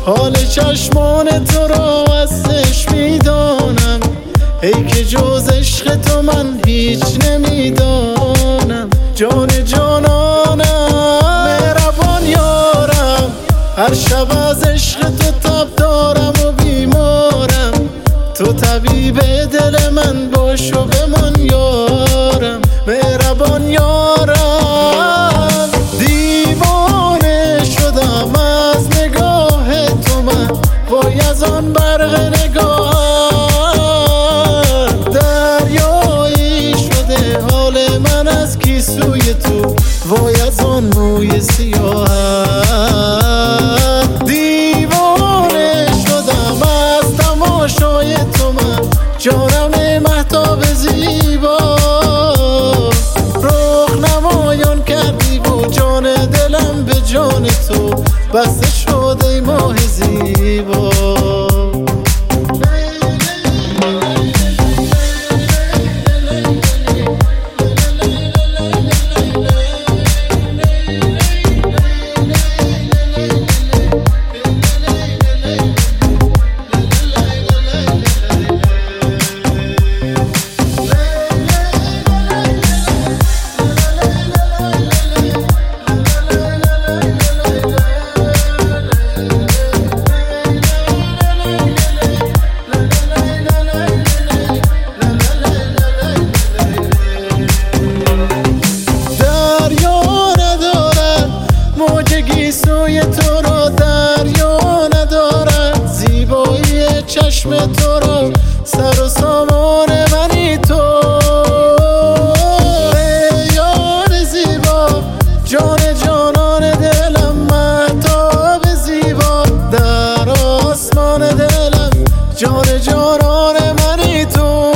حال چشمان تو را ازش میدانم، ای که جز عشق تو من هیچ نمیدانم. جان جانانم، مهربان یارم، هر شب از عشق تو تب دارم و بیمارم. تو طبیب دل من باش و بمان یارم، مهربان یارم. دیوانه شدم از نگاه تو من، وای از آن برق نگاهت. دریایی شده حال من از گیسوی تو، وای از آن موی سیاهت. دیوانه شدم از تماشای تو من، جانم مهتاب زیبا. رخ نمایان کردی و جان دلم به جان تو بسته شد ای ماه زیبا. گیسوی تو را دریا ندارد، زیبایی چشم تو را سر و سامان منی تو. ای یار زیبا، جان جانان دلم، مهتاب زیبا در آسمان دلم، جان جانان منی تو.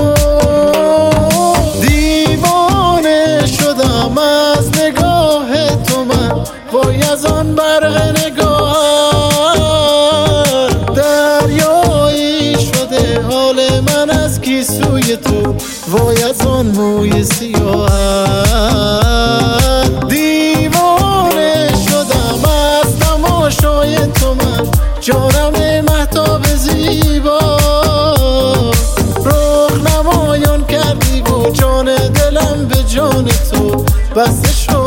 دیوانه شدم از نگاه تو من، وای از آن برق نگاهت. دریایی شده حال من از گیسوی تو، وای از آن موی سیاهت. دیوانه شدم از تماشای تو من، جانم مهتاب زیبا. رخ نمایان کردی و جان دلم به جان تو بسته شد